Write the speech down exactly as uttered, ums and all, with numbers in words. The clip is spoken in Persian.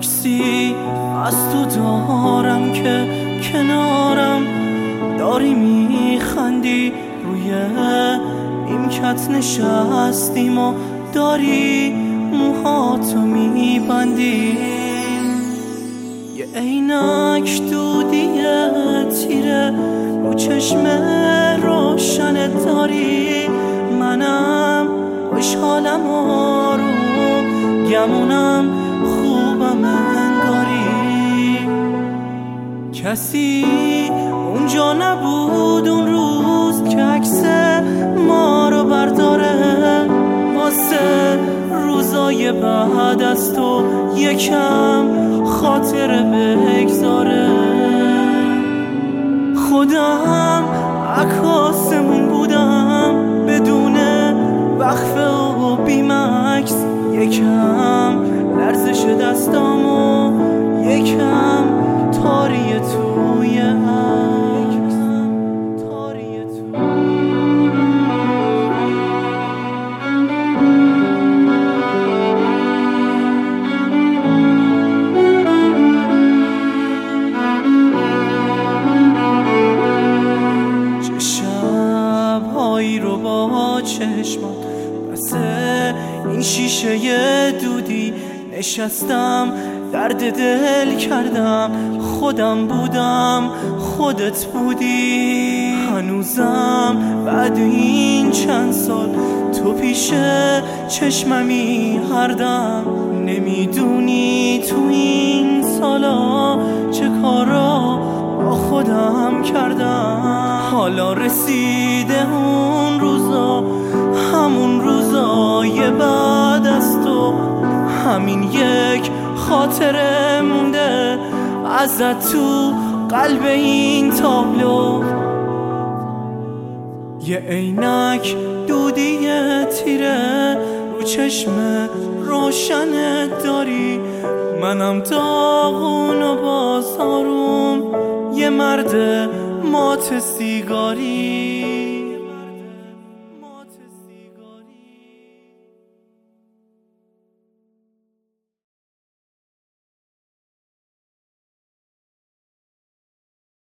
عکسی از تو دارم که کنارم داری میخندی، روی نیمکت نشستیم و داری موهاتو میبندی. یه عینک دودیه تیره رو چشم روشنت داری، منم خوشحالم آروم گمونم خوبم انگاری. کسی اونجا نبود اون روز که عکس ما رو برداره، واسه روزای بعد از تو یکم خاطره بگذاره. خودم عکاسمون بودم بدون وقفه و بیمکس، یکم لرزش دستام و یکم تاری توی عکس. تاری توی چه شب‌هایی رو با چشمات بس این شیشه دودی نشستم، درد دل کردم، خودم بودم خودت بودی. هنوزم بعد این چند سال تو پیش چشممی هر دم، نمیدونی تو این سالا چه کارا با خودم کردم. حالا رسیده اون روزا، همون روزای بعد از تو، همین یک خاطره مونده ازت تو قلب این تابلو. یه عینک دودی تیره رو چشم روشنت داری، منم داغون و باز آروم یه مرد مات سیگاری.